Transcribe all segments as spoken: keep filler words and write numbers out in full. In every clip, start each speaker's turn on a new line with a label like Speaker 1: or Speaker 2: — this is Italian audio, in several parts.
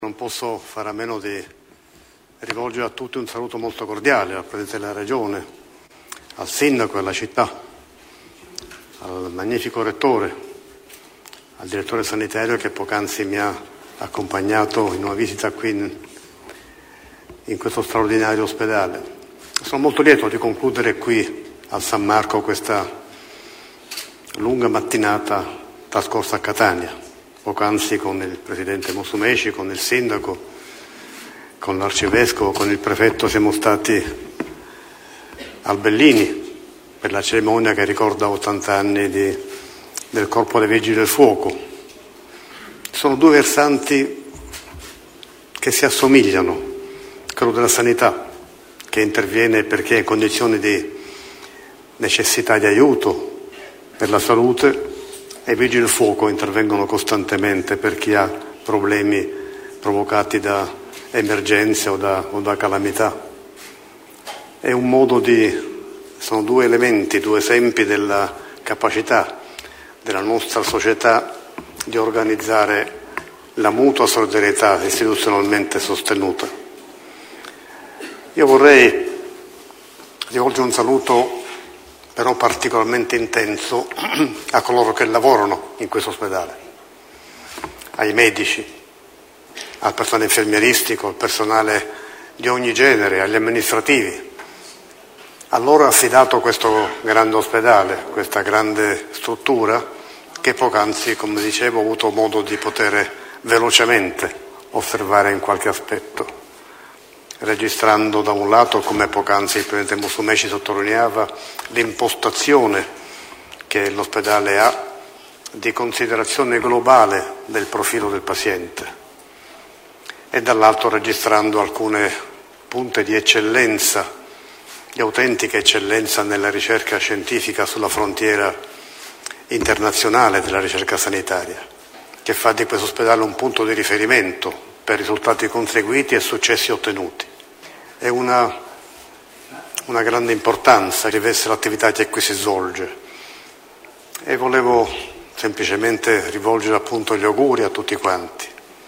Speaker 1: Non posso fare a meno di rivolgere a tutti un saluto molto cordiale al Presidente della Regione, al Sindaco della città, al magnifico Rettore, al Direttore sanitario che poc'anzi mi ha accompagnato in una visita qui in, in questo straordinario ospedale. Sono molto lieto di concludere qui al San Marco questa lunga mattinata trascorsa a Catania. Poc'anzi con il Presidente Musumeci, con il Sindaco, con l'Arcivescovo, con il Prefetto siamo stati al Bellini per la cerimonia che ricorda ottanta anni di, del Corpo dei Vigili del Fuoco. Sono due versanti che si assomigliano, quello della sanità, che interviene perché è in condizioni di necessità di aiuto per la salute, e i Vigili del Fuoco intervengono costantemente per chi ha problemi provocati da emergenze o da, o da calamità. È un modo di, sono due elementi, due esempi della capacità della nostra società di organizzare la mutua solidarietà istituzionalmente sostenuta. Io vorrei rivolgere un saluto però particolarmente intenso a coloro che lavorano in questo ospedale, ai medici, al personale infermieristico, al personale di ogni genere, agli amministrativi. A loro è affidato questo grande ospedale, questa grande struttura che poc'anzi, come dicevo, ho avuto modo di poter velocemente osservare in qualche aspetto, registrando da un lato, come poc'anzi il Presidente Musumeci sottolineava, l'impostazione che l'ospedale ha di considerazione globale del profilo del paziente e dall'altro registrando alcune punte di eccellenza, di autentica eccellenza nella ricerca scientifica sulla frontiera internazionale della ricerca sanitaria, che fa di questo ospedale un punto di riferimento per risultati conseguiti e successi ottenuti. È una, una grande importanza che riveste l'attività che qui si svolge e volevo semplicemente rivolgere appunto gli auguri a tutti quanti,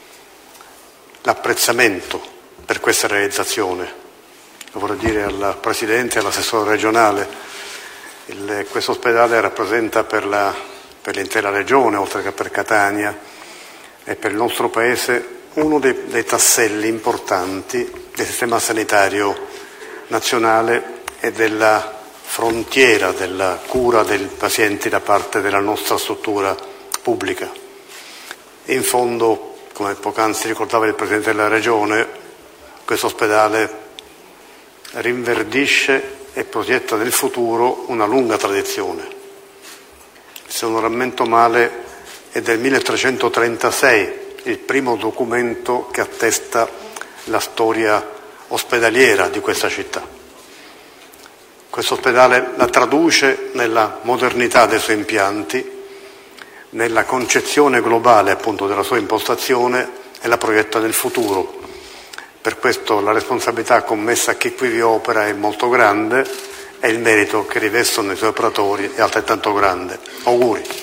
Speaker 1: l'apprezzamento per questa realizzazione. Lo vorrei dire al Presidente e all'assessore regionale. Il, questo ospedale rappresenta per, la, per l'intera regione, oltre che per Catania e per il nostro Paese, uno dei, dei tasselli importanti del sistema sanitario nazionale e della frontiera della cura dei pazienti da parte della nostra struttura pubblica. In fondo, come poc'anzi ricordava il Presidente della Regione, questo ospedale rinverdisce e progetta nel futuro una lunga tradizione. Se non rammento male, è del milletrecentotrentasei il primo documento che attesta la storia ospedaliera di questa città. Questo ospedale la traduce nella modernità dei suoi impianti, nella concezione globale appunto della sua impostazione e la proietta nel futuro. Per questo la responsabilità commessa a chi qui vi opera è molto grande e il merito che rivestono i suoi operatori è altrettanto grande. Auguri.